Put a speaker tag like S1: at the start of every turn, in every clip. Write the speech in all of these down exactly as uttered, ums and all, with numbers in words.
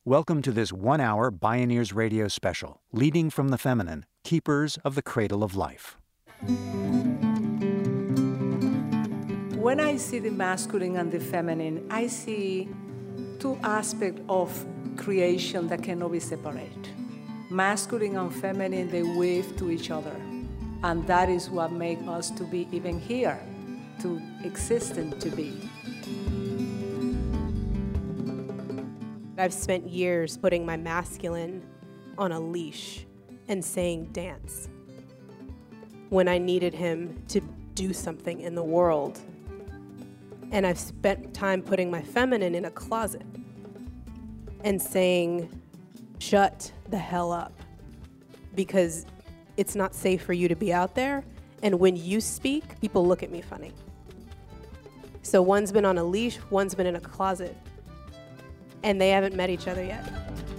S1: Welcome to this one-hour Bioneers Radio special, Leading from the Feminine, Keepers of the Cradle of Life.
S2: When I see the masculine and the feminine, I see two aspects of creation that cannot be separated. Masculine and feminine, they weave to each other. And that is what makes us to be even here, to exist and to be.
S3: I've spent years putting my masculine on a leash and saying dance when I needed him to do something in the world. And I've spent time putting my feminine in a closet and saying, shut the hell up, because it's not safe for you to be out there. And when you speak, people look at me funny. So one's been on a leash, one's been in a closet, and they haven't met each other yet.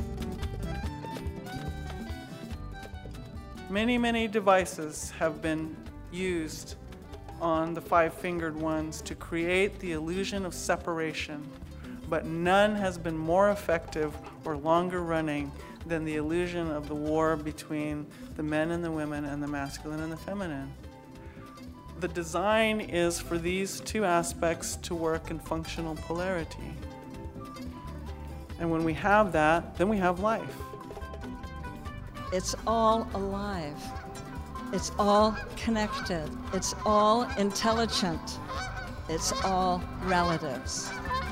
S4: Many, many devices have been used on the five-fingered ones to create the illusion of separation, but none has been more effective or longer running than the illusion of the war between the men and the women and the masculine and the feminine. The design is for these two aspects to work in functional polarity. And when we have that, then we have life.
S5: It's all alive. It's all connected. It's all intelligent. It's all relatives.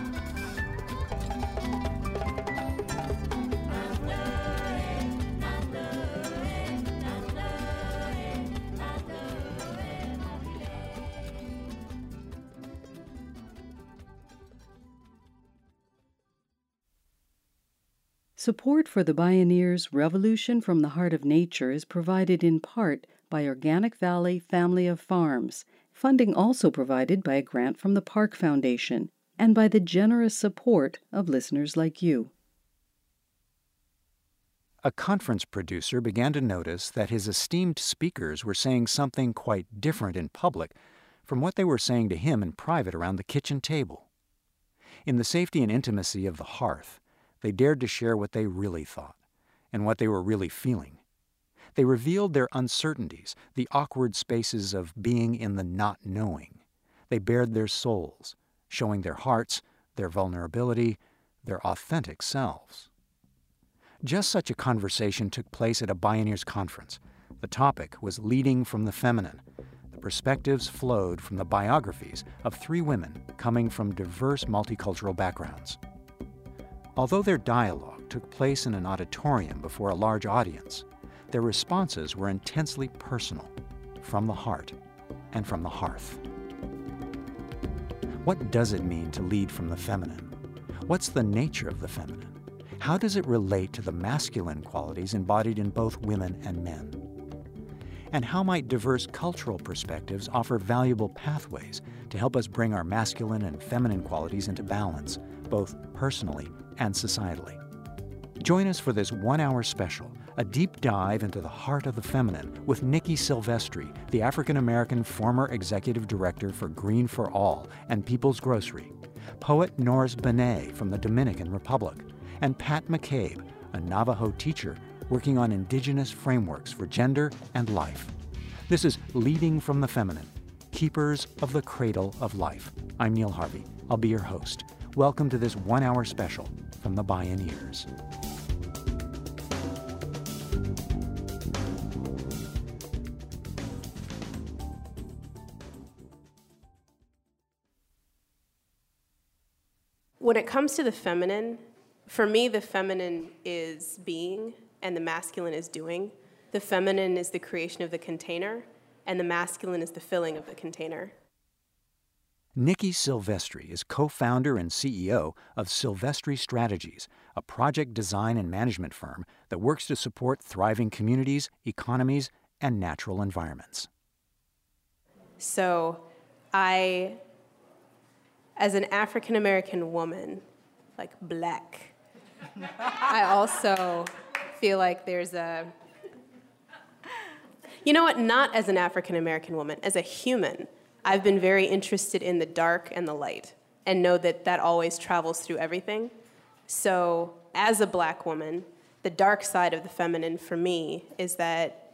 S6: Support for the Bioneers' Revolution from the Heart of Nature is provided in part by Organic Valley Family of Farms, funding also provided by a grant from the Park Foundation, and by the generous support of listeners like you.
S1: A conference producer began to notice that his esteemed speakers were saying something quite different in public from what they were saying to him in private around the kitchen table. In the safety and intimacy of the hearth, they dared to share what they really thought and what they were really feeling. They revealed their uncertainties, the awkward spaces of being in the not knowing. They bared their souls, showing their hearts, their vulnerability, their authentic selves. Just such a conversation took place at a Bioneers conference. The topic was Leading from the Feminine. The perspectives flowed from the biographies of three women coming from diverse multicultural backgrounds. Although their dialogue took place in an auditorium before a large audience, their responses were intensely personal, from the heart and from the hearth. What does it mean to lead from the feminine? What's the nature of the feminine? How does it relate to the masculine qualities embodied in both women and men? And how might diverse cultural perspectives offer valuable pathways to help us bring our masculine and feminine qualities into balance, both personally and societally? Join us for this one-hour special, a deep dive into the heart of the feminine with Nikki Silvestri, the African-American former executive director for Green for All and People's Grocery, poet Norris Benet from the Dominican Republic, and Pat McCabe, a Navajo teacher working on indigenous frameworks for gender and life. This is Leading from the Feminine, Keepers of the Cradle of Life. I'm Neil Harvey. I'll be your host. Welcome to this one-hour special from the Bioneers.
S3: When it comes to the feminine, for me, the feminine is being and the masculine is doing. The feminine is the creation of the container, and the masculine is the filling of the container.
S1: Nikki Silvestri is co-founder and C E O of Silvestri Strategies, a project design and management firm that works to support thriving communities, economies, and natural environments.
S3: So I, as an African-American woman, like black, I also feel like there's a, you know what, not as an African-American woman, as a human, I've been very interested in the dark and the light and know that that always travels through everything. So as a black woman, the dark side of the feminine for me is that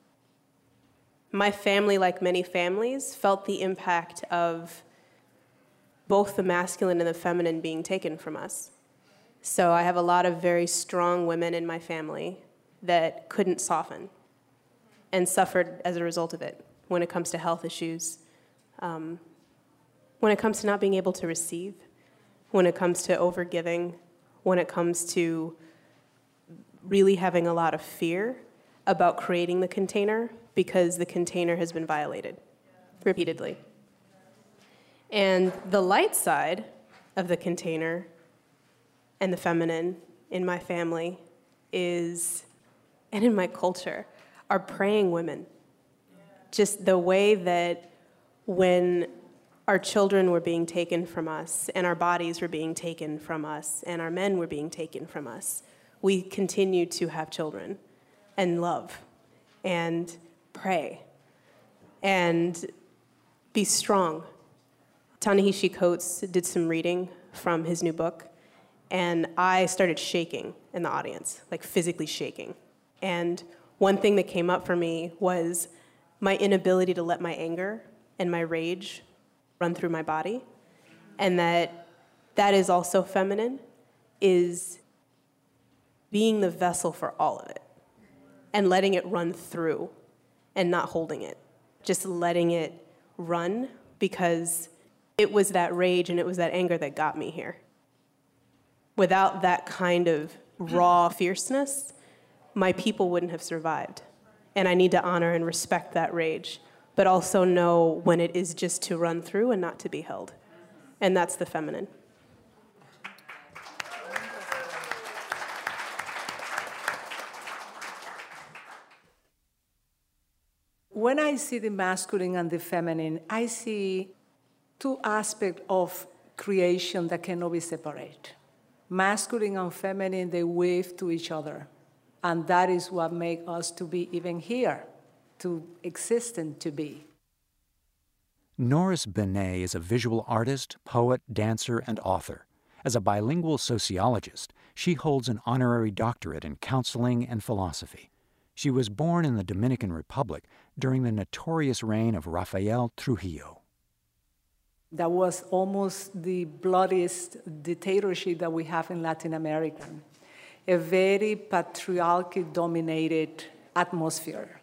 S3: my family, like many families, felt the impact of both the masculine and the feminine being taken from us. So I have a lot of very strong women in my family that couldn't soften and suffered as a result of it when it comes to health issues, um, when it comes to not being able to receive, when it comes to overgiving, when it comes to really having a lot of fear about creating the container because the container has been violated repeatedly. And the light side of the container and the feminine in my family is, and in my culture, are praying women. Just the way that when our children were being taken from us and our bodies were being taken from us and our men were being taken from us, we continued to have children and love and pray and be strong. Ta-Nehisi Coates did some reading from his new book, and I started shaking in the audience, like physically shaking. And one thing that came up for me was my inability to let my anger and my rage run through my body, and that that is also feminine, is being the vessel for all of it and letting it run through and not holding it, just letting it run, because it was that rage and it was that anger that got me here. Without that kind of raw fierceness, my people wouldn't have survived. And I need to honor and respect that rage, but also know when it is just to run through and not to be held. And that's the feminine.
S2: When I see the masculine and the feminine, I see two aspects of creation that cannot be separated. Masculine and feminine, they weave to each other. And that is what makes us to be even here, to exist and to be.
S1: Norris Benet is a visual artist, poet, dancer, and author. As a bilingual sociologist, she holds an honorary doctorate in counseling and philosophy. She was born in the Dominican Republic during the notorious reign of Rafael Trujillo.
S2: That was almost the bloodiest dictatorship that we have in Latin America. A very patriarchy-dominated atmosphere.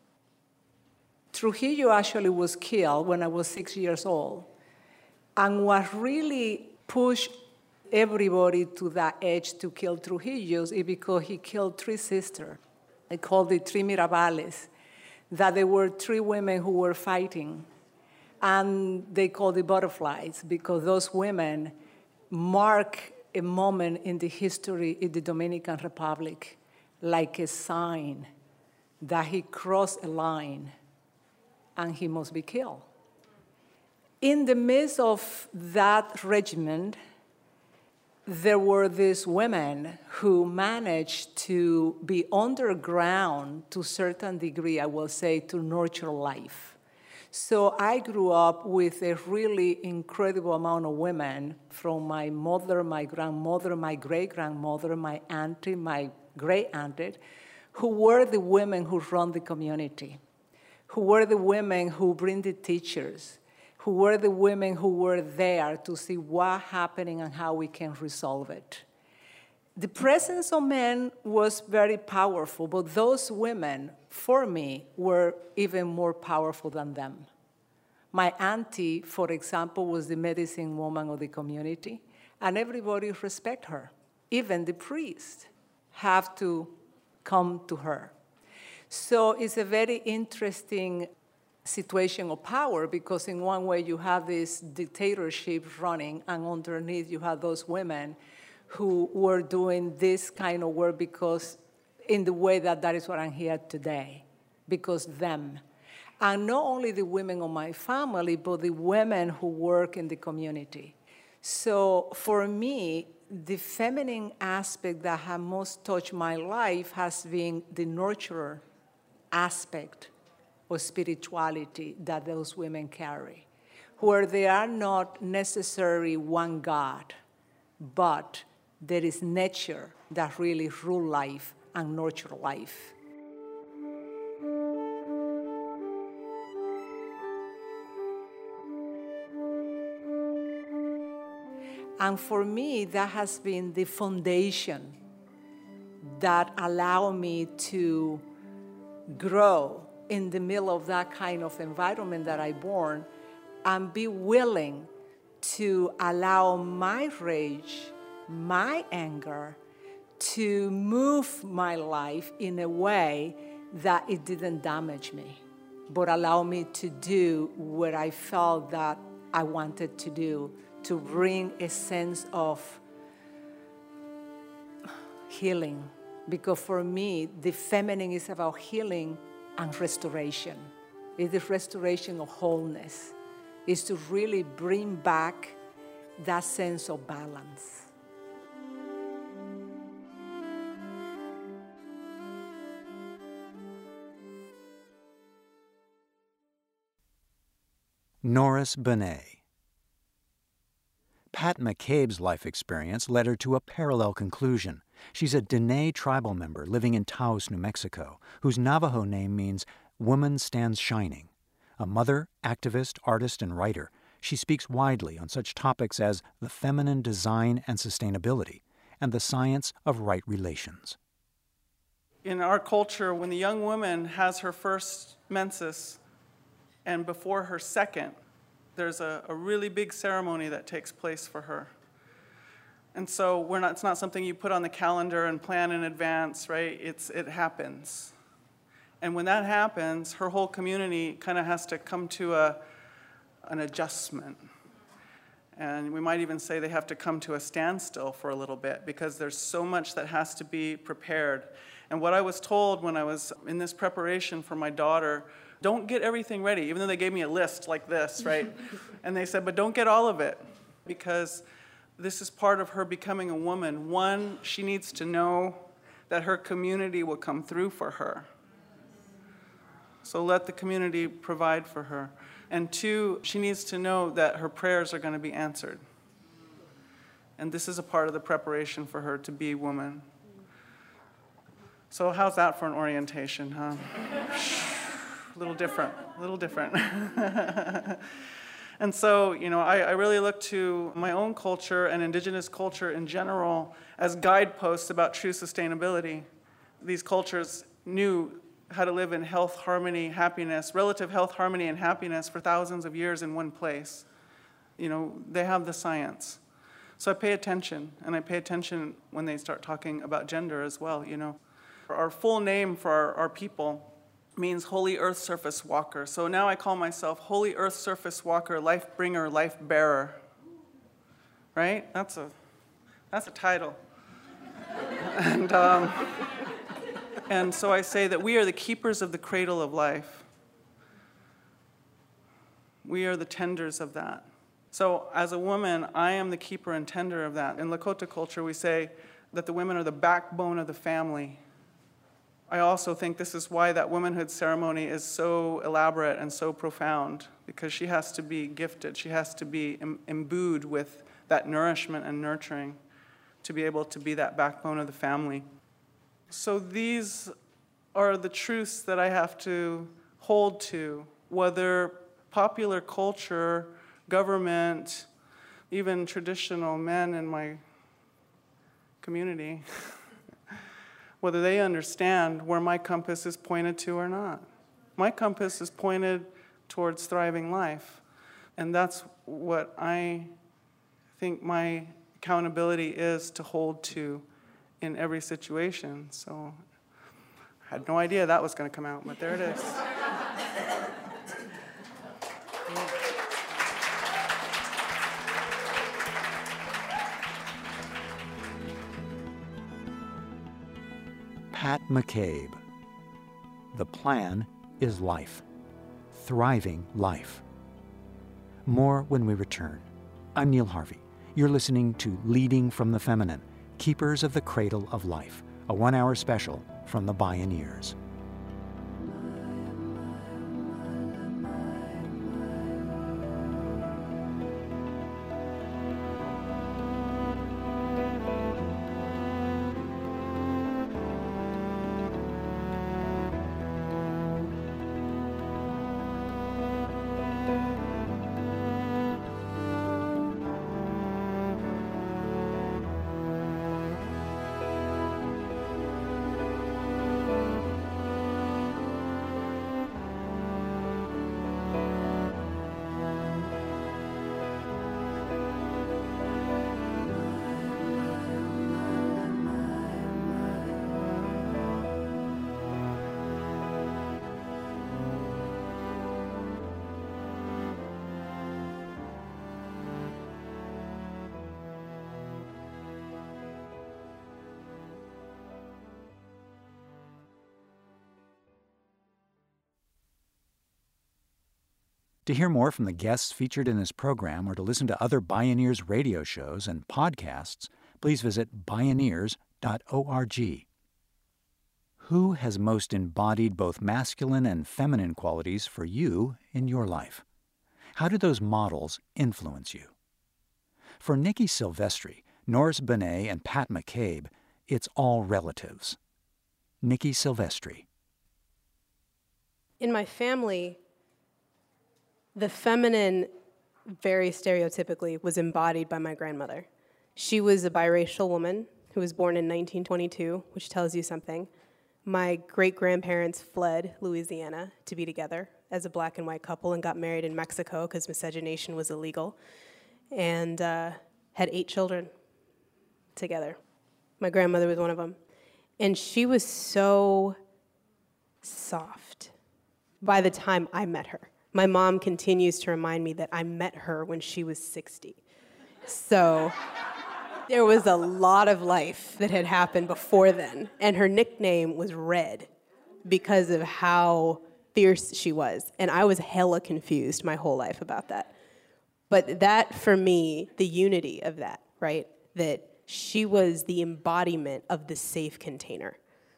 S2: Trujillo actually was killed when I was six years old. And what really pushed everybody to that edge to kill Trujillo is because he killed three sisters. They called it Three Mirabales, that there were three women who were fighting. And they called it butterflies because those women mark a moment in the history in the Dominican Republic like a sign that he crossed a line and he must be killed. In the midst of that regiment, there were these women who managed to be underground to a certain degree, I will say, to nurture life. So I grew up with a really incredible amount of women, from my mother, my grandmother, my great-grandmother, my auntie, my great-auntie, who were the women who run the community, who were the women who bring the teachers, who were the women who were there to see what's happening and how we can resolve it. The presence of men was very powerful, but those women, for me, were even more powerful than them. My auntie, for example, was the medicine woman of the community, and everybody respect her. Even the priests have to come to her. So it's a very interesting situation of power, because in one way you have this dictatorship running, and underneath you have those women who were doing this kind of work because in the way that that is what I'm here today, because them. And not only the women of my family, but the women who work in the community. So for me, the feminine aspect that has most touched my life has been the nurturer aspect of spirituality that those women carry, where they are not necessarily one God, but there is nature that really rule life and nurture life. And for me, that has been the foundation that allowed me to grow in the middle of that kind of environment that I born, and be willing to allow my rage, my anger, to move my life in a way that it didn't damage me, but allow me to do what I felt that I wanted to do, to bring a sense of healing. Because for me, the feminine is about healing and restoration. It's the restoration of wholeness. It's to really bring back that sense of balance.
S1: Norris Benet. Pat McCabe's life experience led her to a parallel conclusion. She's a Diné tribal member living in Taos, New Mexico, whose Navajo name means Woman Stands Shining. A mother, activist, artist, and writer, she speaks widely on such topics as the feminine design and sustainability, and the science of right relations.
S4: In our culture, when the young woman has her first menses, and before her second, there's a, a really big ceremony that takes place for her. And so we're not, it's not something you put on the calendar and plan in advance, right? It's, it happens. And when that happens, her whole community kind of has to come to a, an adjustment. And we might even say they have to come to a standstill for a little bit, because there's so much that has to be prepared. And what I was told when I was in this preparation for my daughter, don't get everything ready, even though they gave me a list like this, right? And they said, but don't get all of it, because this is part of her becoming a woman. One, she needs to know that her community will come through for her. So let the community provide for her. And two, she needs to know that her prayers are going to be answered. And this is a part of the preparation for her to be a woman. So how's that for an orientation, huh? A little different, a little different. And so, you know, I, I really look to my own culture and indigenous culture in general as guideposts about true sustainability. These cultures knew how to live in health, harmony, happiness, relative health, harmony, and happiness for thousands of years in one place. You know, they have the science. So I pay attention, and I pay attention when they start talking about gender as well, you know. Our full name for our, our people means Holy Earth Surface Walker. So now I call myself Holy Earth Surface Walker, Life Bringer, Life Bearer. Right? That's a, that's a title. and, um, and so I say that we are the keepers of the cradle of life. We are the tenders of that. So as a woman, I am the keeper and tender of that. In Lakota culture, we say that the women are the backbone of the family. I also think this is why that womanhood ceremony is so elaborate and so profound, because she has to be gifted. She has to be im- imbued with that nourishment and nurturing to be able to be that backbone of the family. So these are the truths that I have to hold to, whether popular culture, government, even traditional men in my community, whether they understand where my compass is pointed to or not. My compass is pointed towards thriving life. And that's what I think my accountability is to hold to in every situation. So I had no idea that was going to come out, but there it is.
S1: Pat McCabe. The plan is life. Thriving life. More when we return. I'm Neil Harvey. You're listening to Leading from the Feminine, Keepers of the Cradle of Life, a one-hour special from the Bioneers. To hear more from the guests featured in this program or to listen to other Bioneers radio shows and podcasts, please visit bioneers dot org. Who has most embodied both masculine and feminine qualities for you in your life? How do those models influence you? For Nikki Silvestri, Norris Benet, and Pat McCabe, it's all relatives. Nikki Silvestri.
S3: In my family, the feminine, very stereotypically, was embodied by my grandmother. She was a biracial woman who was born in nineteen twenty-two, which tells you something. My great-grandparents fled Louisiana to be together as a black and white couple and got married in Mexico because miscegenation was illegal, and uh, had eight children together. My grandmother was one of them. And she was so soft by the time I met her. My mom continues to remind me that I met her when she was sixty. So there was a lot of life that had happened before then. And her nickname was Red because of how fierce she was. And I was hella confused my whole life about that. But that, for me, the unity of that, right? That she was the embodiment of the safe container.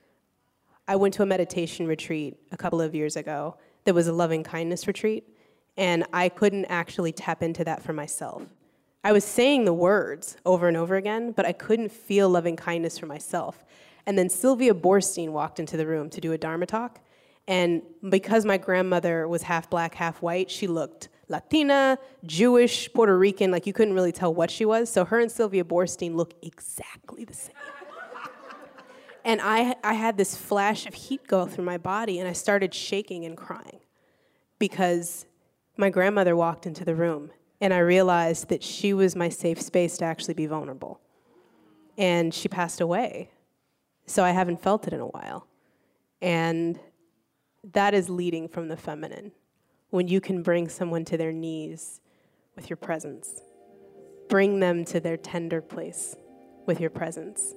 S3: I went to a meditation retreat a couple of years ago that was a loving kindness retreat, and I couldn't actually tap into that for myself. I was saying the words over and over again, but I couldn't feel loving kindness for myself. And then Sylvia Boorstein walked into the room to do a Dharma talk, and because my grandmother was half black, half white, she looked Latina, Jewish, Puerto Rican, like you couldn't really tell what she was. So her and Sylvia Boorstein look exactly the same. And I, I had this flash of heat go through my body, and I started shaking and crying because my grandmother walked into the room, and I realized that she was my safe space to actually be vulnerable. And she passed away, so I haven't felt it in a while. And that is leading from the feminine. When you can bring someone to their knees with your presence. Bring them to their tender place with your presence.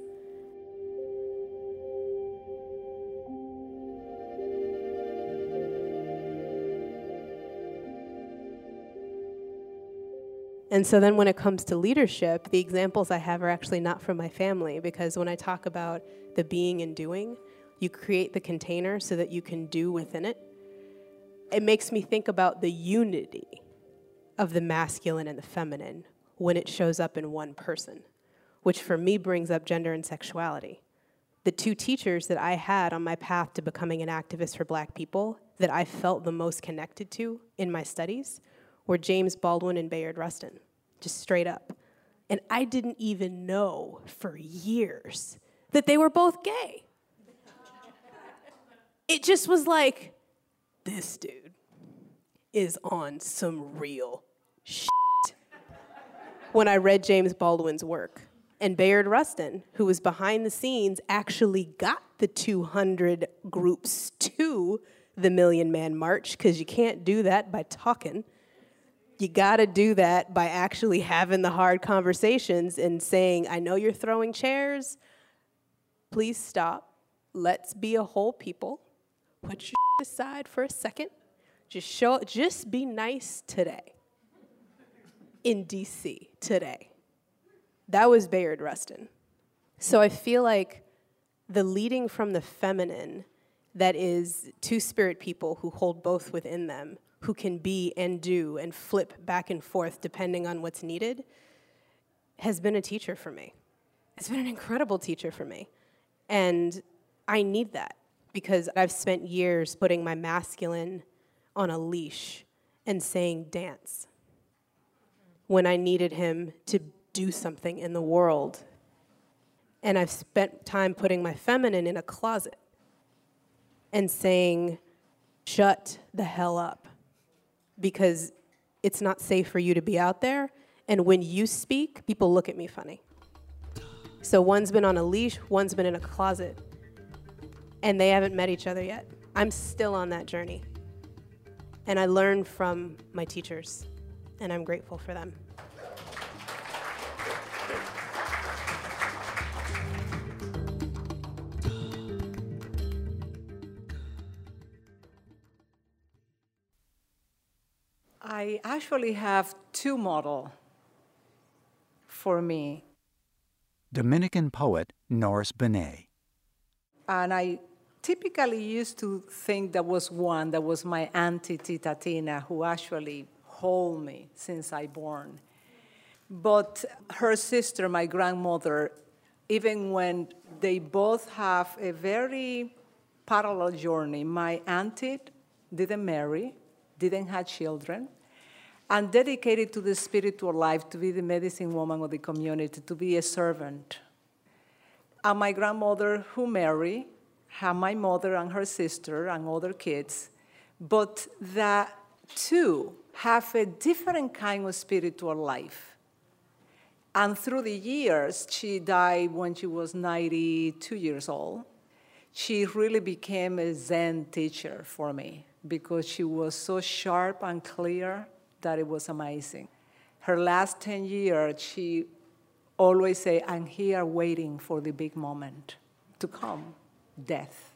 S3: And so then when it comes to leadership, the examples I have are actually not from my family, because when I talk about the being and doing, you create the container so that you can do within it. It makes me think about the unity of the masculine and the feminine when it shows up in one person, which for me brings up gender and sexuality. The two teachers that I had on my path to becoming an activist for Black people that I felt the most connected to in my studies were James Baldwin and Bayard Rustin, just straight up. And I didn't even know for years that they were both gay. It just was like, this dude is on some real shit. When I read James Baldwin's work. And Bayard Rustin, who was behind the scenes, actually got the two hundred groups to the Million Man March, because you can't do that by talking. You gotta do that by actually having the hard conversations and saying, I know you're throwing chairs. Please stop. Let's be a whole people. Put your shit aside for a second. Just show, just be nice today. In D C today. That was Bayard Rustin. So I feel like the leading from the feminine, that is two spirit people who hold both within them, who can be and do and flip back and forth depending on what's needed, has been a teacher for me. It's been an incredible teacher for me. And I need that because I've spent years putting my masculine on a leash and saying dance when I needed him to do something in the world. And I've spent time putting my feminine in a closet and saying, shut the hell up, because it's not safe for you to be out there. And when you speak, people look at me funny. So one's been on a leash, one's been in a closet, and they haven't met each other yet. I'm still on that journey. And I learned from my teachers, and I'm grateful for them.
S2: I actually have two models for me.
S1: Dominican poet Norris Benet.
S2: And I typically used to think there was one that was my auntie Tita Tina, who actually hold me since I born. But her sister, my grandmother, even when they both have a very parallel journey, my auntie didn't marry, didn't have children, and dedicated to the spiritual life, to be the medicine woman of the community, to be a servant. And my grandmother, who married, had my mother and her sister and other kids, but the two have a different kind of spiritual life. And through the years, she died when she was ninety-two years old. She really became a Zen teacher for me because she was so sharp and clear that it was amazing. Her last ten years, she always said, I'm here waiting for the big moment to come, death.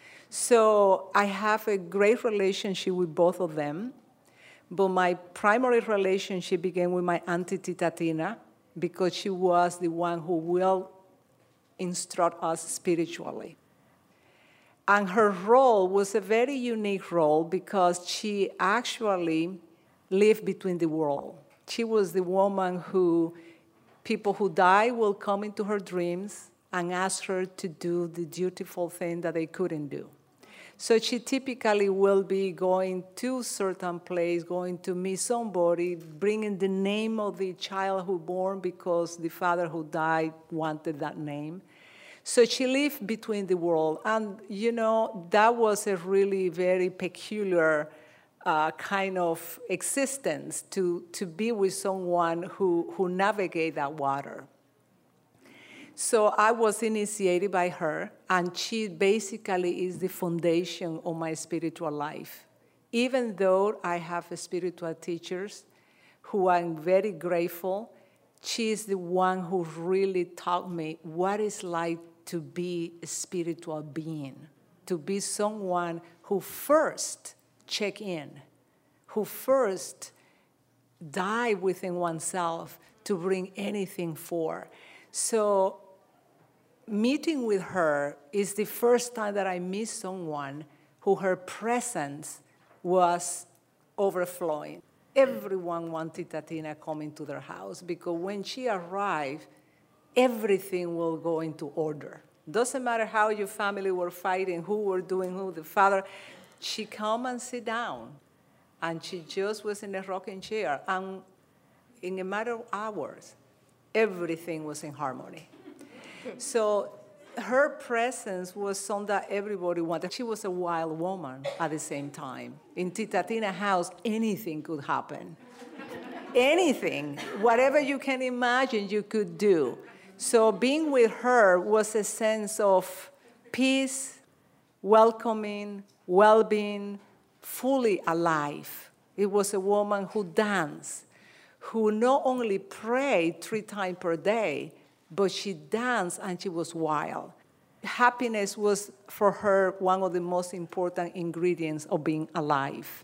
S2: So I have a great relationship with both of them, but my primary relationship began with my auntie Tita Tina because she was the one who will instruct us spiritually. And her role was a very unique role because she actually lived between the world. She was the woman who people who die will come into her dreams and ask her to do the dutiful thing that they couldn't do. So she typically will be going to a certain place, going to meet somebody, bringing the name of the child who born because the father who died wanted that name. So she lived between the world. And, you know, that was a really very peculiar uh, kind of existence to, to be with someone who, who navigate that water. So I was initiated by her, and she basically is the foundation of my spiritual life. Even though I have spiritual teachers who I'm very grateful, she is the one who really taught me what it's like to be a spiritual being, to be someone who first check in, who first dive within oneself to bring anything forth. So meeting with her is the first time that I meet someone who her presence was overflowing. Everyone wanted Tatina coming to their house because when she arrived, everything will go into order. Doesn't matter how your family were fighting, who were doing who, the father, she come and sit down. And she just was in a rocking chair. And in a matter of hours, everything was in harmony. So her presence was something that everybody wanted. She was a wild woman at the same time. In Tita Tina's house, anything could happen. Anything, whatever you can imagine, you could do. So being with her was a sense of peace, welcoming, well-being, fully alive. It was a woman who danced, who not only prayed three times per day, but she danced and she was wild. Happiness was, for her, one of the most important ingredients of being alive.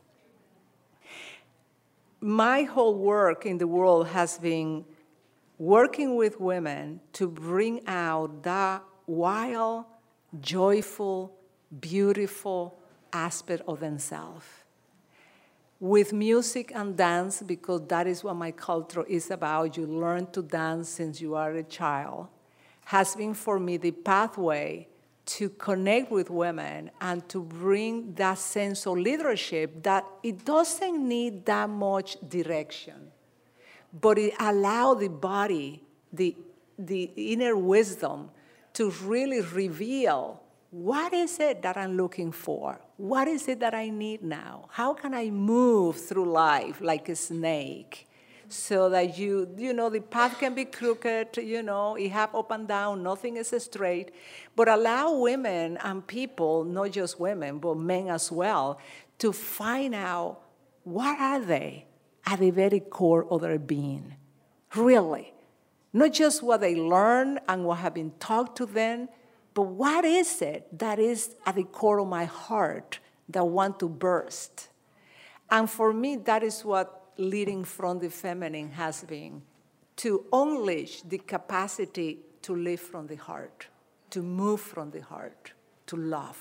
S2: My whole work in the world has been working with women to bring out that wild, joyful, beautiful aspect of themselves. With music and dance, because that is what my culture is about, you learn to dance since you are a child, has been for me the pathway to connect with women and to bring that sense of leadership that it doesn't need that much direction, but it allows the body, the, the inner wisdom, to really reveal what is it that I'm looking for? What is it that I need now? How can I move through life like a snake so that you, you know, the path can be crooked, you know, it have up and down, nothing is straight, but allow women and people, not just women, but men as well, to find out what are they at the very core of their being, really. Not just what they learn and what have been taught to them, but what is it that is at the core of my heart that want to burst? And for me, that is what leading from the feminine has been to unleash the capacity to live from the heart, to move from the heart, to love.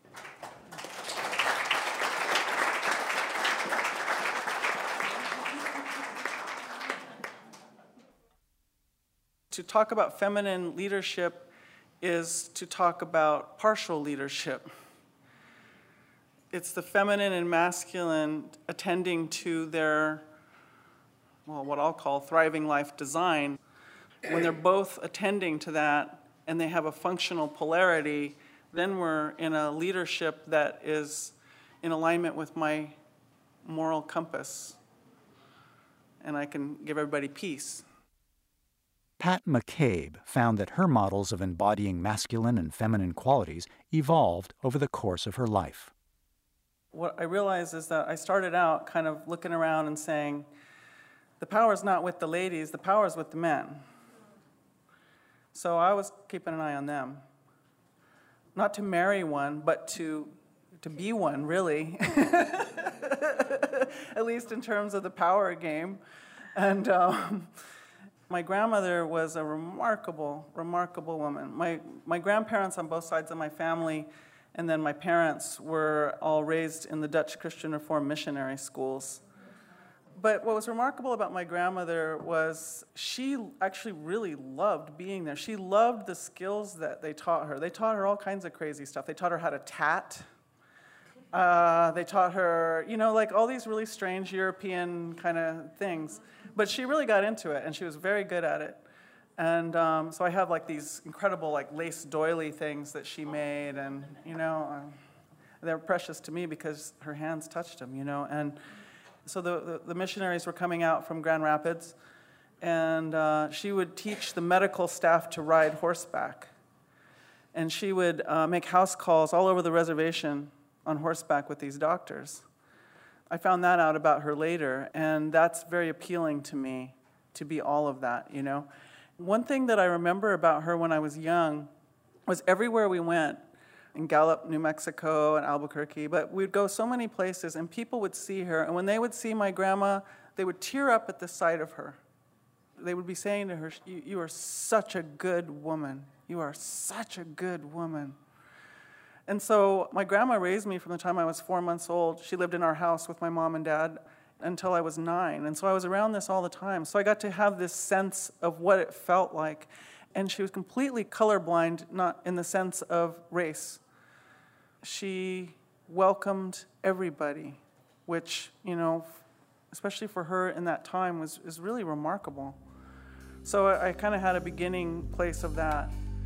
S4: To talk about feminine leadership is to talk about partial leadership. It's the feminine and masculine attending to their, well, what I'll call thriving life design. When they're both attending to that and they have a functional polarity, then we're in a leadership that is in alignment with my moral compass. And I can give everybody peace.
S1: Pat McCabe found that her models of embodying masculine and feminine qualities evolved over the course of her life.
S4: What I realized is that I started out kind of looking around and saying, the power's not with the ladies, the power's with the men. So I was keeping an eye on them. Not to marry one, but to, to be one, really. At least in terms of the power game. And um, my grandmother was a remarkable, remarkable woman. My, my grandparents on both sides of my family, and then my parents were all raised in the Dutch Christian Reformed missionary schools. But what was remarkable about my grandmother was she actually really loved being there. She loved the skills that they taught her. They taught her all kinds of crazy stuff. They taught her how to tat. Uh, they taught her, you know, like all these really strange European kind of things. But she really got into it, and she was very good at it. And um, so I have like these incredible like lace doily things that she made, and, you know, uh, they're precious to me because her hands touched them, you know. And so the, the, the missionaries were coming out from Grand Rapids, and uh, she would teach the medical staff to ride horseback. And she would uh, make house calls all over the reservation on horseback with these doctors. I found that out about her later, and that's very appealing to me, to be all of that, you know. One thing that I remember about her when I was young was everywhere we went, in Gallup, New Mexico, and Albuquerque, but we'd go so many places, and people would see her, and when they would see my grandma, they would tear up at the sight of her. They would be saying to her, you, you are such a good woman. You are such a good woman. And so my grandma raised me from the time I was four months old. She lived in our house with my mom and dad until I was nine. And so I was around this all the time. So I got to have this sense of what it felt like. And she was completely colorblind, not in the sense of race. She welcomed everybody, which, you know, especially for her in that time, was, was really remarkable. So I, I kind of had a beginning place of that.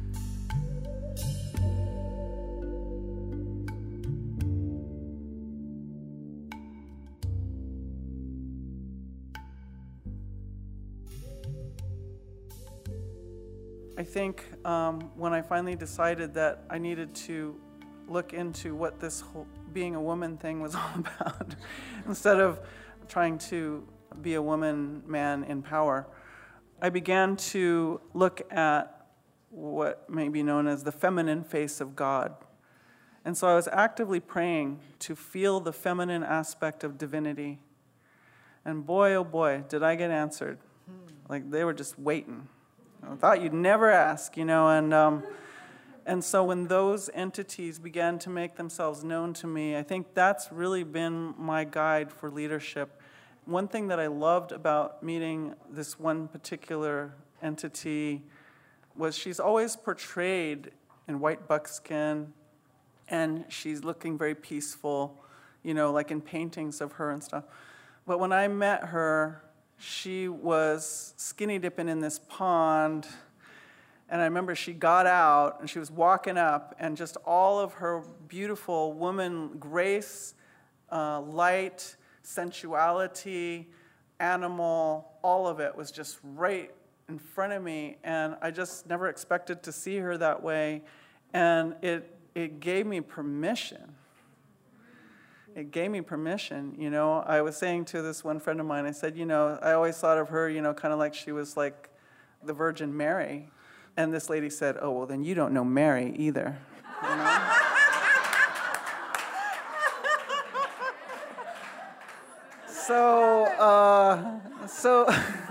S4: I think um, when I finally decided that I needed to look into what this whole being a woman thing was all about, instead of trying to be a woman, man in power, I began to look at what may be known as the feminine face of God. And so I was actively praying to feel the feminine aspect of divinity. And boy, oh boy, did I get answered. Like they were just waiting. I thought you'd never ask, you know, and um, and so when those entities began to make themselves known to me, I think that's really been my guide for leadership. One thing that I loved about meeting this one particular entity was she's always portrayed in white buckskin, and she's looking very peaceful, you know, like in paintings of her and stuff. But when I met her, she was skinny dipping in this pond, and I remember she got out and she was walking up, and just all of her beautiful woman grace, uh, light, sensuality, animal, all of it was just right in front of me, and I just never expected to see her that way, and it it gave me permission. It gave me permission, you know. I was saying to this one friend of mine, I said, you know, I always thought of her, you know, kind of like she was like the Virgin Mary. And this lady said, oh, well, then you don't know Mary either. You know? So, uh, So,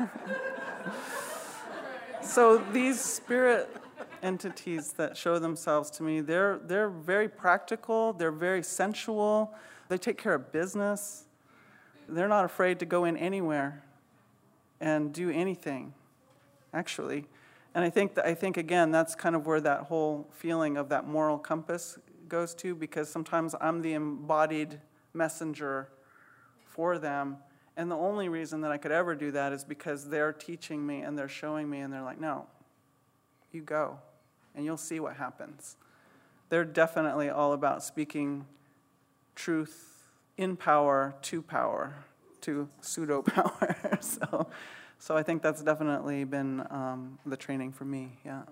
S4: so these spirit entities that show themselves to me, they're they're very practical, they're very sensual, they take care of business. They're not afraid to go in anywhere and do anything, actually. And I think that, I think again, that's kind of where that whole feeling of that moral compass goes to, because sometimes I'm the embodied messenger for them. And the only reason that I could ever do that is because they're teaching me and they're showing me and they're like, no, you go and you'll see what happens. They're definitely all about speaking truth in power to power, to pseudo-power. so, so I think that's definitely been um, the training for me, yeah.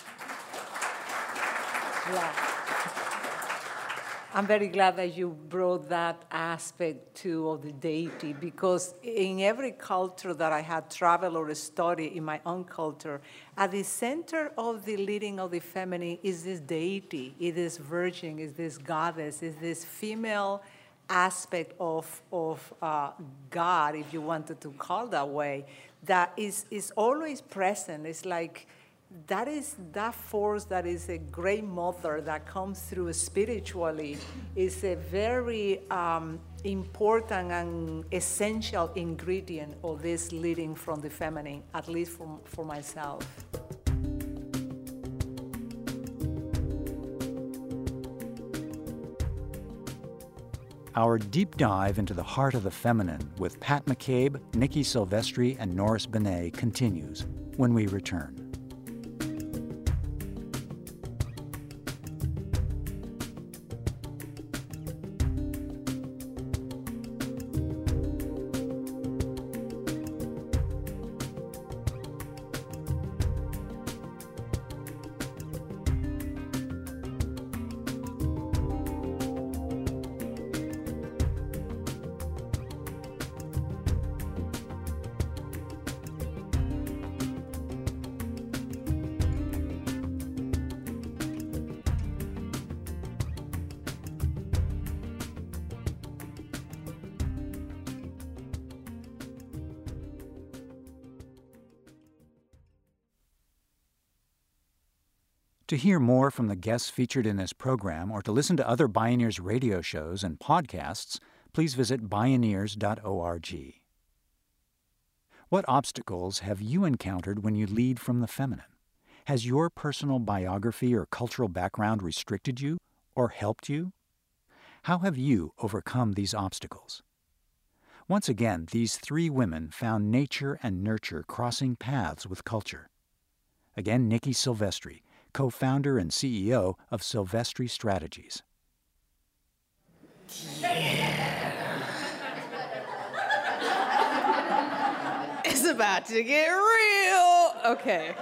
S2: Yeah. I'm very glad that you brought that aspect too of the deity, because in every culture that I had traveled or studied in my own culture, at the center of the leading of the feminine is this deity, is this virgin, is this goddess, is this female aspect of, of uh, God, if you wanted to call that way, that is, is always present. It's like, that is that force that is a great mother that comes through spiritually is a very um, important and essential ingredient of this leading from the feminine, at least for, for myself.
S1: Our deep dive into the heart of the feminine with Pat McCabe, Nikki Silvestri, and Norris Benet continues when we return. To hear more from the guests featured in this program or to listen to other Bioneers radio shows and podcasts, please visit bioneers dot org. What obstacles have you encountered when you lead from the feminine? Has your personal biography or cultural background restricted you or helped you? How have you overcome these obstacles? Once again, these three women found nature and nurture crossing paths with culture. Again, Nikki Silvestri, co-founder and C E O of Silvestri Strategies.
S3: Yeah. It's about to get real. Okay.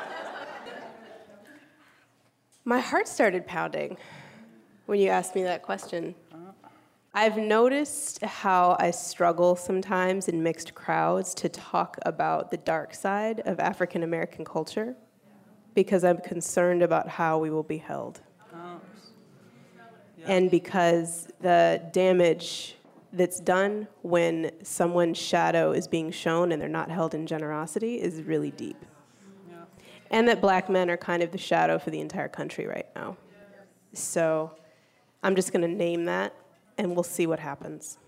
S3: My heart started pounding when you asked me that question. I've noticed how I struggle sometimes in mixed crowds to talk about the dark side of African American culture, because I'm concerned about how we will be held. Oh. Yeah. And because the damage that's done when someone's shadow is being shown and they're not held in generosity is really deep. Yeah. And that black men are kind of the shadow for the entire country right now. So I'm just gonna name that and we'll see what happens.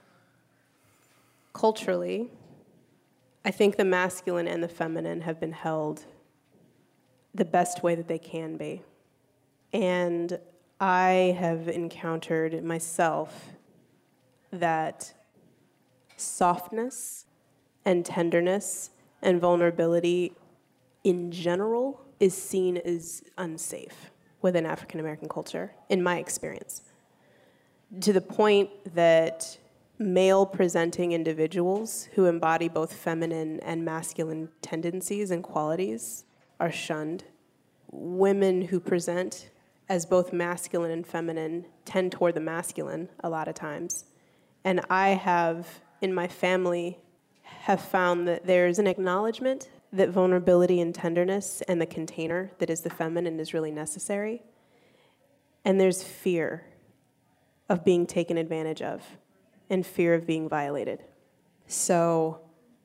S3: Culturally, I think the masculine and the feminine have been held the best way that they can be. And I have encountered myself that softness and tenderness and vulnerability in general is seen as unsafe within African American culture, in my experience, to the point that male-presenting individuals who embody both feminine and masculine tendencies and qualities are shunned. Women who present as both masculine and feminine tend toward the masculine a lot of times. And I have, in my family, have found that there's an acknowledgement that vulnerability and tenderness and the container that is the feminine is really necessary. And there's fear of being taken advantage of and fear of being violated. So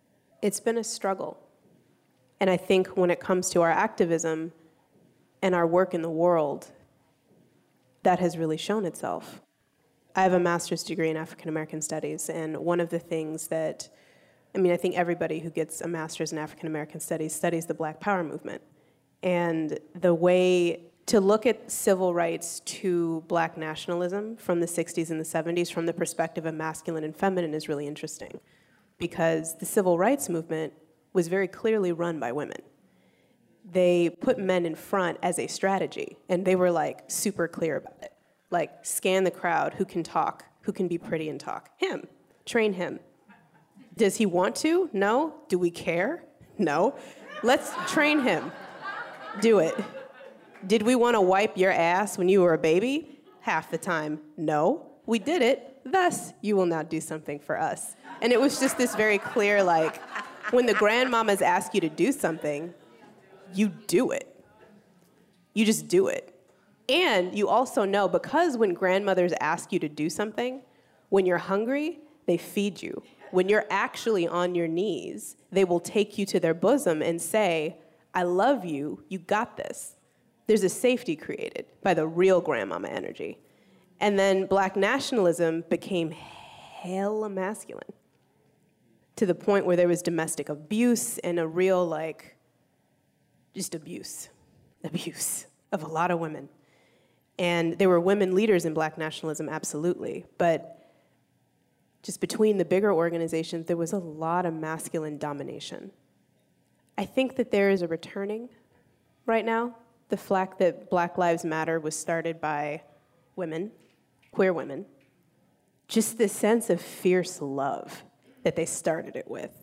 S3: It's been a struggle. And I think when it comes to our activism and our work in the world, that has really shown itself. I have a master's degree in African American studies, and one of the things that, I mean, I think everybody who gets a master's in African American studies studies the Black Power movement. And the way to look at civil rights to Black nationalism from the sixties and the seventies from the perspective of masculine and feminine is really interesting, because the civil rights movement was very clearly run by women. They put men in front as a strategy, and they were like super clear about it. Like, scan the crowd, who can talk, who can be pretty and talk? Him, train him. Does he want to? No. Do we care? No. Let's train him. Do it. Did we want to wipe your ass when you were a baby? Half the time, no. We did it, thus you will now do something for us. And it was just this very clear, like, when the grandmamas ask you to do something, you do it. You just do it. And you also know, because when grandmothers ask you to do something, when you're hungry, they feed you. When you're actually on your knees, they will take you to their bosom and say, I love you, you got this. There's a safety created by the real grandmama energy. And then Black nationalism became hella masculine, to the point where there was domestic abuse and a real, like, just abuse, abuse of a lot of women. And there were women leaders in Black nationalism, absolutely, but just between the bigger organizations, there was a lot of masculine domination. I think that there is a returning right now. The fact that Black Lives Matter was started by women, queer women, just this sense of fierce love that they started it with.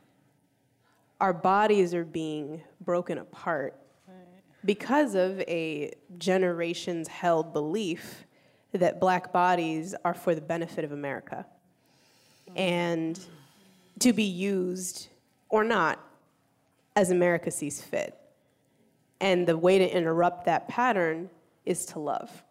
S3: Our bodies are being broken apart because of a generations held belief that Black bodies are for the benefit of America and to be used or not as America sees fit. And the way to interrupt that pattern is to love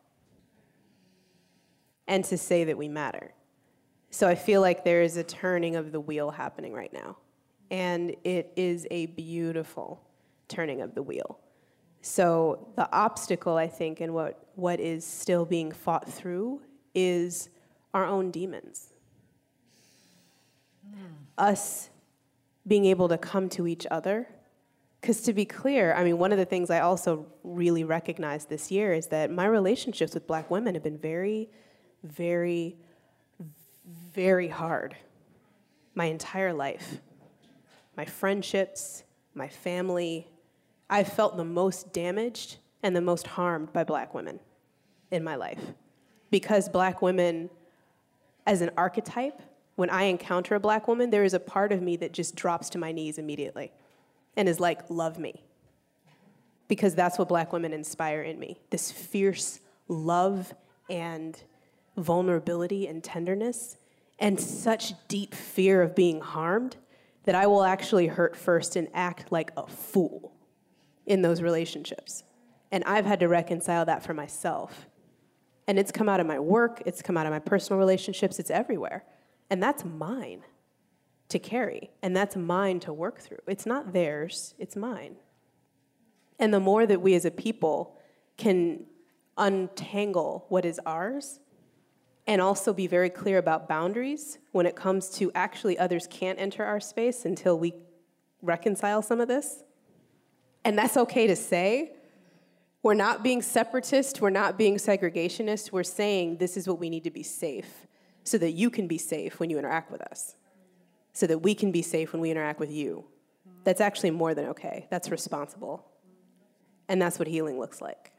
S3: and to say that we matter. So I feel like there is a turning of the wheel happening right now. And it is a beautiful turning of the wheel. So the obstacle, I think, and what, what is still being fought through is our own demons. Mm. Us being able to come to each other. Because to be clear, I mean, one of the things I also really recognized this year is that my relationships with Black women have been very, very, very hard my entire life. My friendships, my family, I've felt the most damaged and the most harmed by Black women in my life. Because Black women, as an archetype, when I encounter a Black woman, there is a part of me that just drops to my knees immediately and is like, love me. Because that's what Black women inspire in me, this fierce love and vulnerability and tenderness and such deep fear of being harmed that I will actually hurt first and act like a fool in those relationships. And I've had to reconcile that for myself. And it's come out of my work, it's come out of my personal relationships, it's everywhere. And that's mine to carry, and that's mine to work through. It's not theirs, it's mine. And the more that we as a people can untangle what is ours, and also be very clear about boundaries when it comes to actually others can't enter our space until we reconcile some of this. And that's okay to say. We're not being separatist, we're not being segregationist, we're saying this is what we need to be safe so that you can be safe when you interact with us, so that we can be safe when we interact with you. That's actually more than okay. That's responsible. And that's what healing looks like.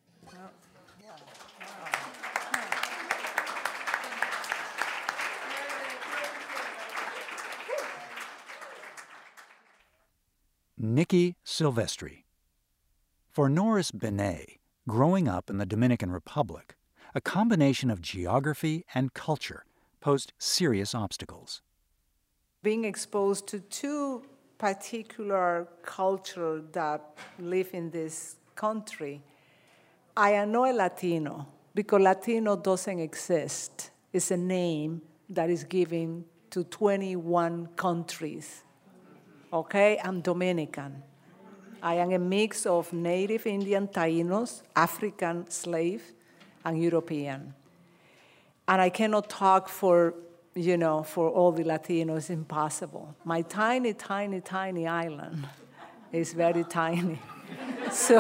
S1: Nikki Silvestri. For Norris Benet, growing up in the Dominican Republic, a combination of geography and culture posed serious obstacles.
S2: Being exposed to two particular cultures that live in this country, I am not a Latino, because Latino doesn't exist. It's a name that is given to twenty-one countries okay? I'm Dominican. I am a mix of native Indian Tainos, African slave, and European. And I cannot talk for, you know, for all the Latinos, impossible. My tiny, tiny, tiny island is very tiny. So,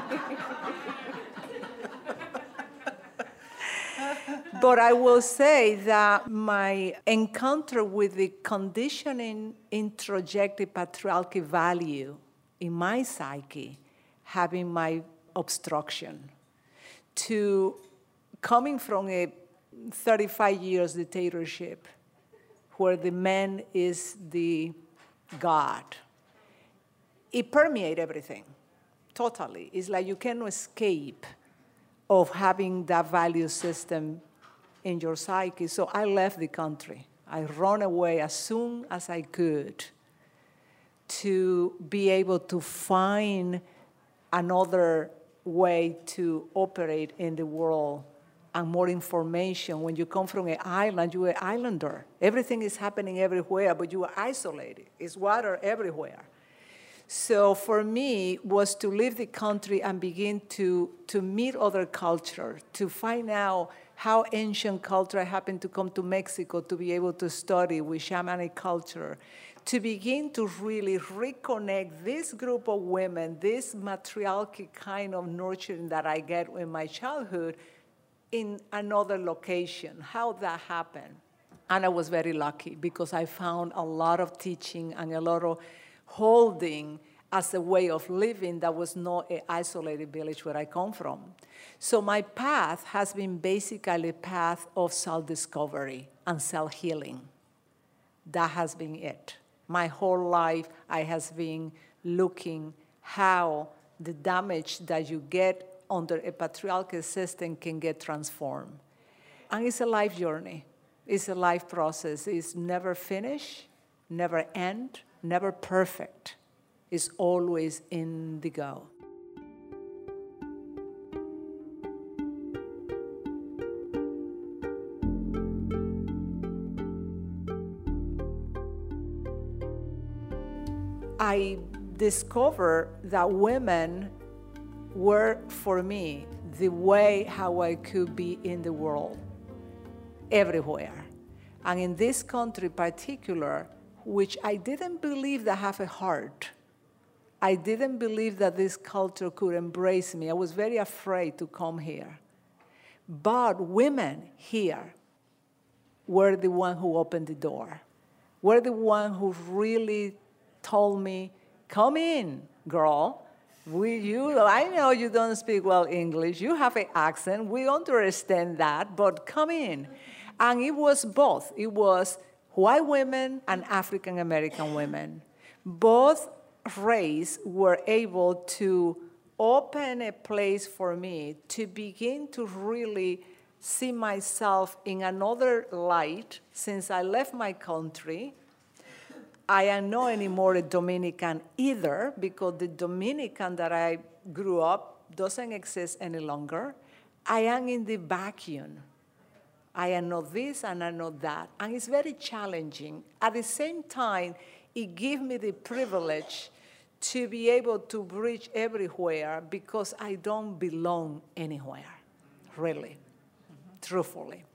S2: but I will say that my encounter with the conditioning introjective patriarchy value in my psyche, having my obstruction, to coming from a thirty-five years dictatorship where the man is the God, it permeates everything, totally. It's like you cannot escape of having that value system in your psyche. So I left the country. I ran away as soon as I could to be able to find another way to operate in the world and more information. When you come from an island, you're an islander. Everything is happening everywhere, but you are isolated. It's water everywhere. So for me, was to leave the country and begin to, to meet other culture, to find out how ancient culture. I happened to come to Mexico to be able to study with shamanic culture, to begin to really reconnect this group of women, this matriarchy kind of nurturing that I get in my childhood in another location, how that happened. And I was very lucky because I found a lot of teaching and a lot of holding as a way of living that was not an isolated village where I come from. So my path has been basically a path of self-discovery and self-healing. That has been it. My whole life, I has been looking how the damage that you get under a patriarchal system can get transformed. And it's a life journey. It's a life process. It's never finished, never end, never perfect. It's always in the go. I discovered that women were, for me, the way how I could be in the world, everywhere. And in this country in particular, which I didn't believe that I have a heart. I didn't believe that this culture could embrace me. I was very afraid to come here. But women here were the one who opened the door, were the one who really told me, come in, girl. We, you, I know you don't speak well English. You have an accent. We understand that, but come in. And it was both. It was white women and African American women. Both races were able to open a place for me to begin to really see myself in another light. Since I left my country, I am not anymore a Dominican either, because the Dominican that I grew up doesn't exist any longer. I am in the vacuum. I am not this and I'm not that. And it's very challenging. At the same time, it gives me the privilege to be able to reach everywhere because I don't belong anywhere, really, mm-hmm. truthfully.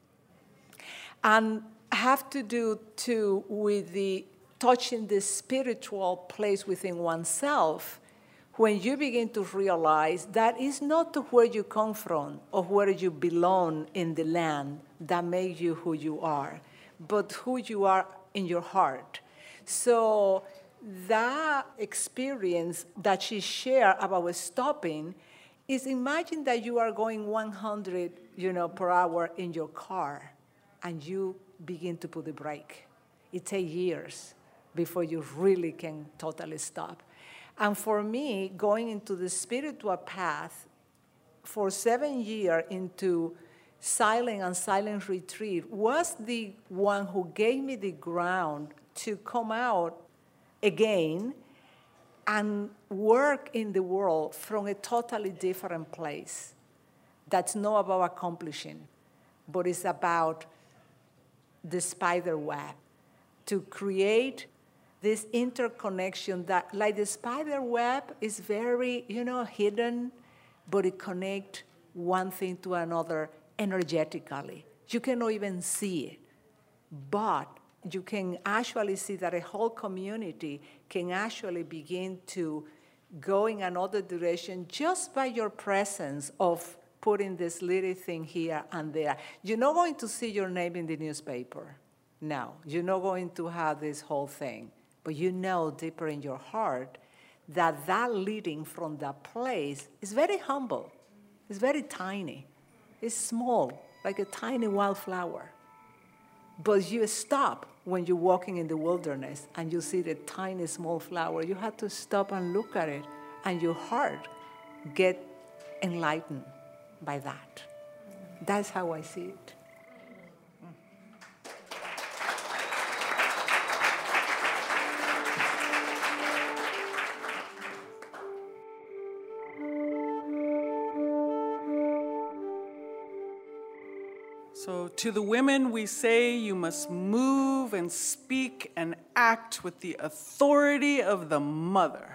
S2: And have to do, too, with the touching the spiritual place within oneself, when you begin to realize that it's not where you come from or where you belong in the land that makes you who you are, but who you are in your heart. So that experience that she shared about stopping is, imagine that you are going one hundred, you know, per hour in your car, and you begin to put the brake. It takes years before you really can totally stop. And for me, going into the spiritual path for seven years into silent and silent retreat was the one who gave me the ground to come out again and work in the world from a totally different place. That's not about accomplishing, but it's about the spider web, to create this interconnection that, like the spider web, is very, you know, hidden, but it connects one thing to another energetically. You cannot even see it, but you can actually see that a whole community can actually begin to go in another direction just by your presence of putting this little thing here and there. You're not going to see your name in the newspaper. No, you're not going to have this whole thing. But you know deeper in your heart that that leading from that place is very humble. It's very tiny. It's small, like a tiny wildflower. But you stop when you're walking in the wilderness and you see the tiny, small flower. You have to stop and look at it, and your heart get enlightened by that. That's how I see it.
S4: So to the women we say, you must move and speak and act with the authority of the mother.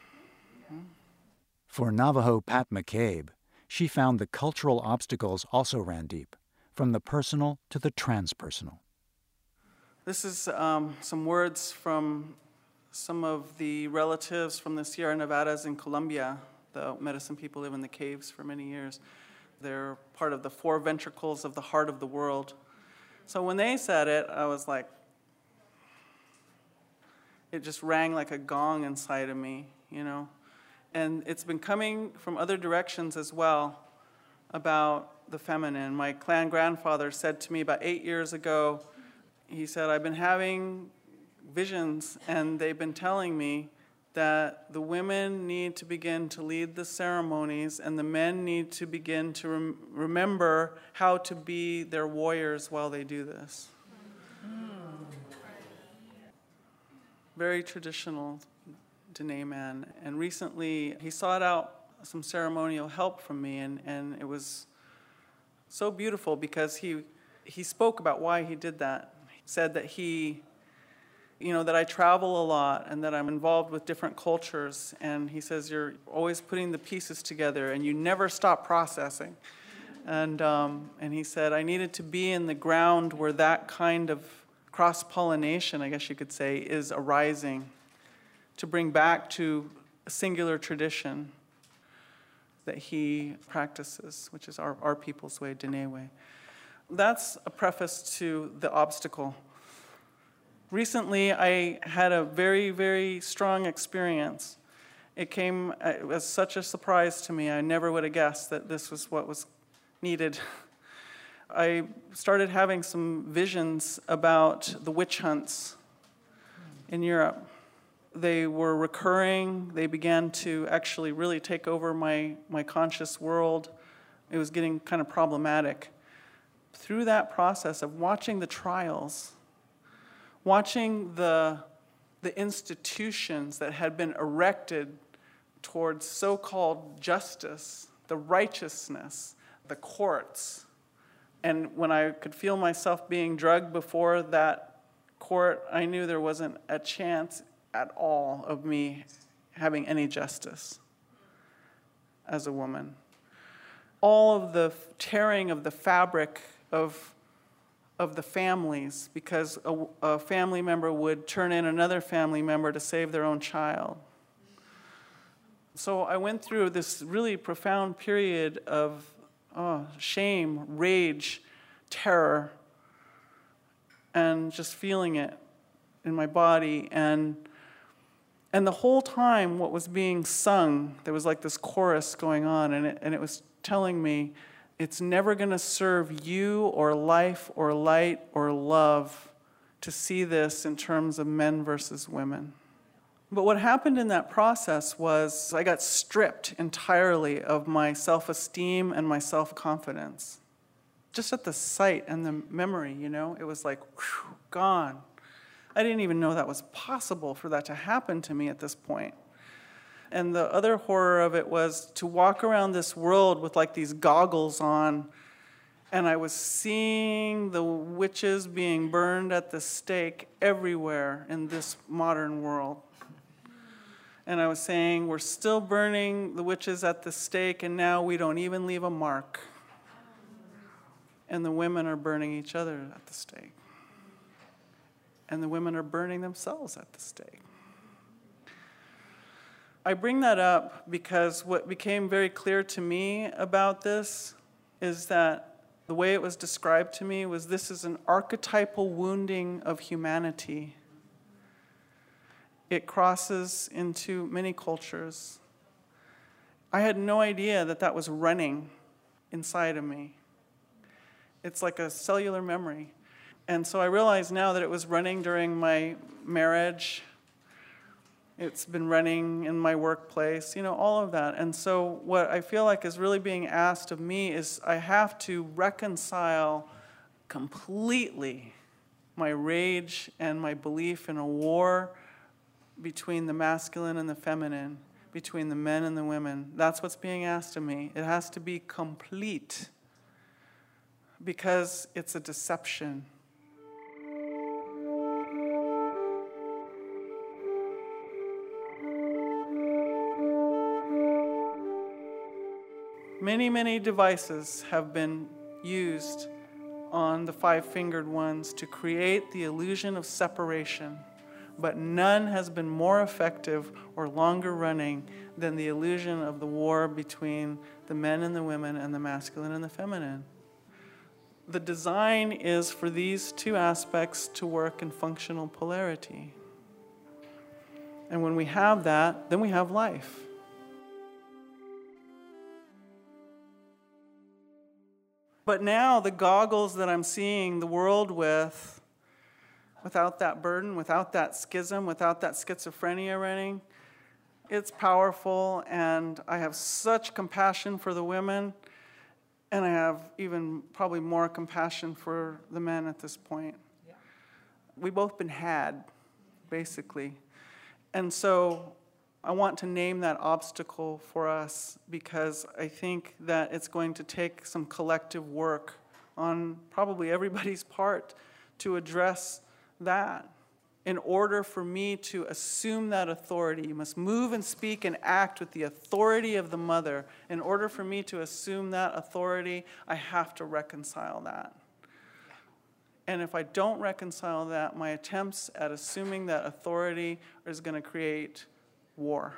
S1: For Navajo Pat McCabe, she found the cultural obstacles also ran deep, from the personal to the transpersonal.
S4: This is um, some words from some of the relatives from the Sierra Nevadas in Colombia. The medicine people live in the caves for many years. They're part of the four ventricles of the heart of the world. So when they said it, I was like, it just rang like a gong inside of me, you know. And it's been coming from other directions as well about the feminine. My clan grandfather said to me about eight years ago, he said, I've been having visions, and they've been telling me that the women need to begin to lead the ceremonies, and the men need to begin to rem- remember how to be their warriors while they do this. Mm. Very traditional Dene man. And recently, he sought out some ceremonial help from me, and, and it was so beautiful because he he spoke about why he did that. He said that he you know, that I travel a lot and that I'm involved with different cultures. And he says, you're always putting the pieces together and you never stop processing. And um, and he said, I needed to be in the ground where that kind of cross-pollination, I guess you could say, is arising, to bring back to a singular tradition that he practices, which is our, our people's way, Dene way. That's a preface to the obstacle. Recently, I had a very, very strong experience. It came as such a surprise to me. I never would have guessed that this was what was needed. I started having some visions about the witch hunts in Europe. They were recurring. They began to actually really take over my, my conscious world. It was getting kind of problematic. Through that process of watching the trials, watching the, the institutions that had been erected towards so-called justice, the righteousness, the courts. And when I could feel myself being drugged before that court, I knew there wasn't a chance at all of me having any justice as a woman. All of the tearing of the fabric of of the families, because a, a family member would turn in another family member to save their own child. So I went through this really profound period of oh, shame, rage, terror, and just feeling it in my body. And, and the whole time what was being sung, there was like this chorus going on, and it, and it was telling me, it's never going to serve you or life or light or love to see this in terms of men versus women. But what happened in that process was I got stripped entirely of my self-esteem and my self-confidence. Just at the sight and the memory, you know, it was like, whew, gone. I didn't even know that was possible for that to happen to me at this point. And the other horror of it was to walk around this world with like these goggles on And I was seeing the witches being burned at the stake everywhere in this modern world. And I was saying, we're still burning the witches at the stake, and now we don't even leave a mark. And the women are burning each other at the stake. And the women are burning themselves at the stake. I bring that up because what became very clear to me about this is that the way it was described to me was this is an archetypal wounding of humanity. It crosses into many cultures. I had no idea that that was running inside of me. It's like a cellular memory. And so I realize now that it was running during my marriage. It's been running in my workplace, you know, all of that. And so what I feel like is really being asked of me is I have to reconcile completely my rage and my belief in a war between the masculine and the feminine, between the men and the women. That's what's being asked of me. It has to be complete because it's a deception. Many, many devices have been used on the five-fingered ones to create the illusion of separation, but none has been more effective or longer running than the illusion of the war between the men and the women and the masculine and the feminine. The design is for these two aspects to work in functional polarity. And when we have that, then we have life. But now the goggles that I'm seeing the world with, without that burden, without that schism, without that schizophrenia running, it's powerful, and I have such compassion for the women, and I have even probably more compassion for the men at this point. Yeah. We've both been had, basically. And so I want to name that obstacle for us because I think that it's going to take some collective work on probably everybody's part to address that. In order for me to assume that authority, you must move and speak and act with the authority of the mother. In order for me to assume that authority, I have to reconcile that. And if I don't reconcile that, my attempts at assuming that authority is going to create war.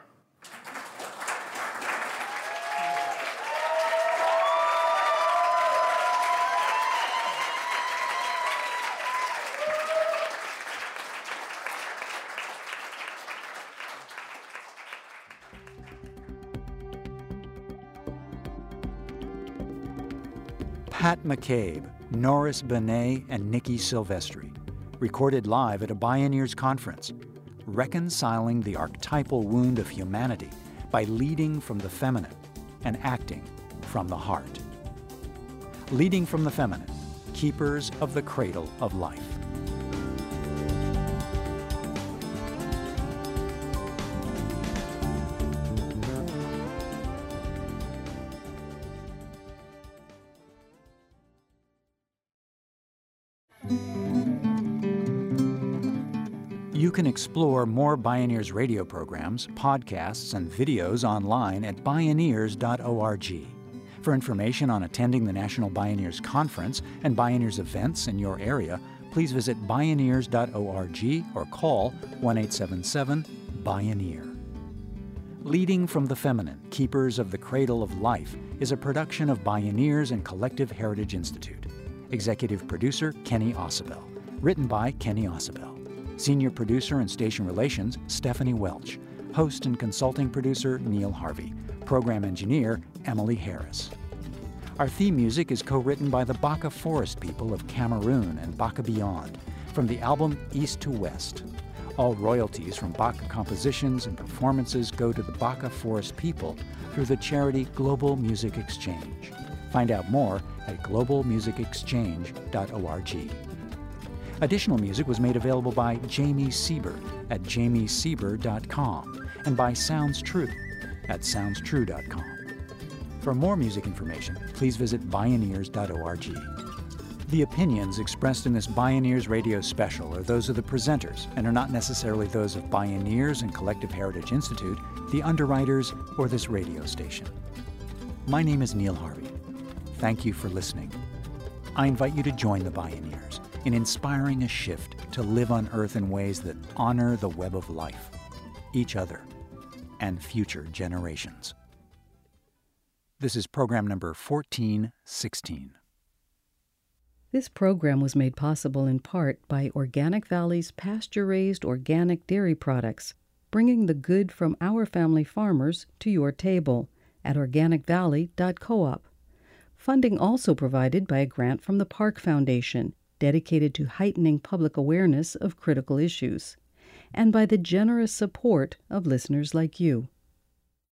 S1: Pat McCabe, Norris Benet, and Nikki Silvestri, recorded live at a Bioneers conference, reconciling the archetypal wound of humanity by leading from the feminine and acting from the heart. Leading from the feminine, keepers of the cradle of life. You can explore more Bioneers radio programs, podcasts, and videos online at bioneers dot org. For information on attending the National Bioneers Conference and Bioneers events in your area, please visit bioneers dot org or call one eight seven seven, Bioneer. Leading from the Feminine, Keepers of the Cradle of Life is a production of Bioneers and Collective Heritage Institute. Executive producer, Kenny Ausubel. Written by Kenny Ausubel. Senior producer and station relations, Stephanie Welch. Host and consulting producer, Neil Harvey. Program engineer, Emily Harris. Our theme music is co-written by the Baka Forest people of Cameroon and Baka Beyond from the album East to West. All royalties from Baka compositions and performances go to the Baka Forest people through the charity Global Music Exchange. Find out more at global music exchange dot org. Additional music was made available by Jamie Sieber at jamie sieber dot com and by Sounds True at sounds true dot com. For more music information, please visit bioneers dot org. The opinions expressed in this Bioneers radio special are those of the presenters and are not necessarily those of Bioneers and Collective Heritage Institute, the underwriters, or this radio station. My name is Neil Harvey. Thank you for listening. I invite you to join the Bioneers in inspiring a shift to live on Earth in ways that honor the web of life, each other, and future generations. This is program number fourteen sixteen.
S6: This program was made possible in part by Organic Valley's pasture-raised organic dairy products, bringing the good from our family farmers to your table at organic valley dot coop. Funding also provided by a grant from the Park Foundation, dedicated to heightening public awareness of critical issues, and by the generous support of listeners like you.